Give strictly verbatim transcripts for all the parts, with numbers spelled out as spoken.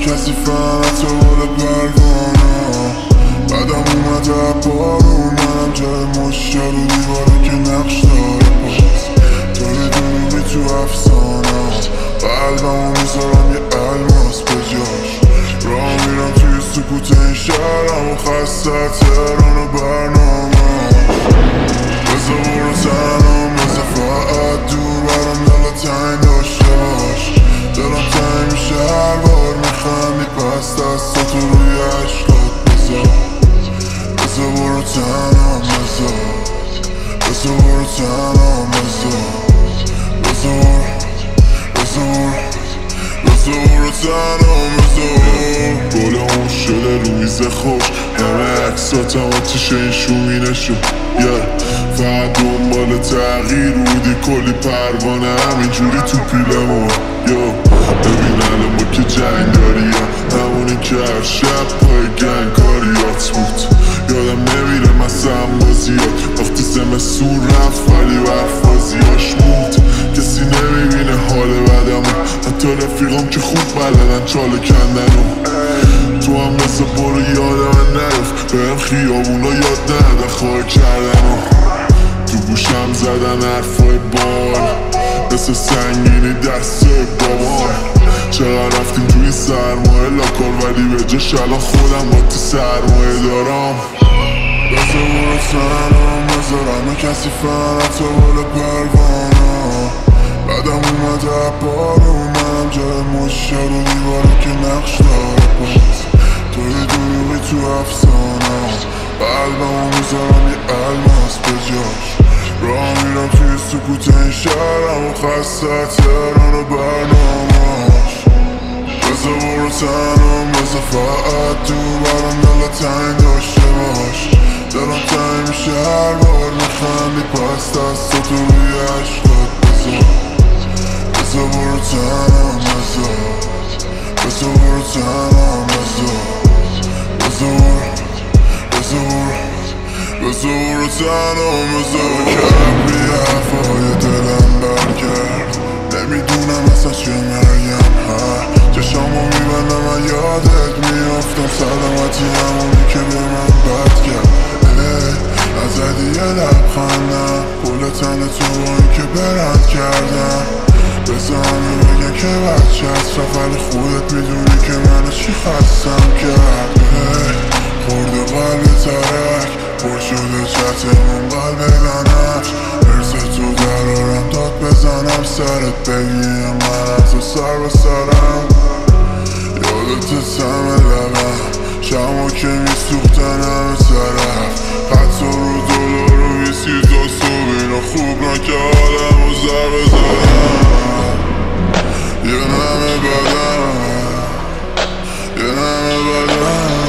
کثیفن حتی بال پروانه بعدم اومده بارون منم جای مشیا رو دیواره که نقش داره باز توی دروبی تو افسانه قلبمو میذارم یه الماس به جاش راه میرم توی سکوت این شهرم و خسته تهران و برنامه بزا برو تنم بزا فقط دور برام دل تنگ داشته باش دلم تنگ میشه هر بار میخندی پس دستاتو روی عشقات بزا بزا برو تنم بزا بزا برو تنم بزا بزا برو بزا برو بزا برو تنم بزا گل اون شده رو میز خوش همه عکساتم آتیشه این شومینشو فقط دنبال تغییر بودی کلی پروانه همینجوری تو پیلمون ببین الان ما که جنگ داریم همونی که هر شب پای گنگ کاریات بود یادم نمیره مثلا بازیات وقتی زمستون رفت ولی برف بازیاش بود کسی نمیبینه حال بدمو حتی رفیقام که خوب بلدن چاله کندنو تو هم مثل برو یادم نیفت بهم خیابونا یاد نده خواه کردنو تو گوشم زدن حرفای بال مثل سنگینی دست بابان چقدر رفتیم توی سرمایه لاکار ولی به جاش الان خودم با تو سرمایه دارم بزا برو تنم بذارم کثیفن حتی بال پروانه بعدم اومده بارون منم جای مشیا رو دیواره که نقش داره باز توی دروبی تو افسانه قلبمو میذارم یه الماس به جاش راه میرم توی سکوت این شهرم و خسته تهران و برنامهاش بزا برو تنم بزا فقط دور برام دل تنگ داشته باش دلم تنگ میشه هر بار میخندی پس دستاتو روی عشقات بزا بزا برو تنم بزا بزا برو تنم بزا بزا برو بزا برو بزا برو تنم بزا کردم روی حرفای دلم برگرد نمیدونم اصلا چه مرگم ها چشامو میبندم و یادت میافتم سلامتی همونی که به من بد کرد نزدی یه لبخندم پول تن تو با این که برند کردم بزا همه بگن که بچه هست ولی خودت میدونی که منو چی خستم کرد خورده قلب ترک پر شده چتمون قلب بنفش ارز تو درارم داد بزنم سرت بگی من از تو سر به سرم یادت سم لبم شما که میسوختن همه طرف حتی رو دلار و ویسکی تا صبح اینا خوب نکردم و زر بزنم یه نمه بدم یه نمه بدم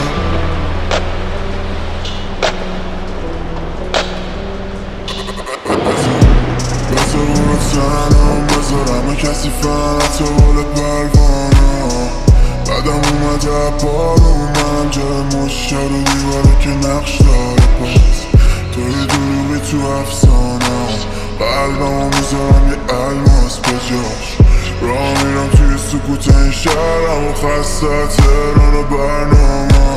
بزا برو تنم بذارم کثیفن حتی بال پروانه بعدم اومده بارون منم جای مشیا رو دیواره که نقش داره باز توی دروبی تو افسانه قلبمو میذارم یه الماس به جاش راه میرم توی سکوت این شهرم و خسته تهران و برنامه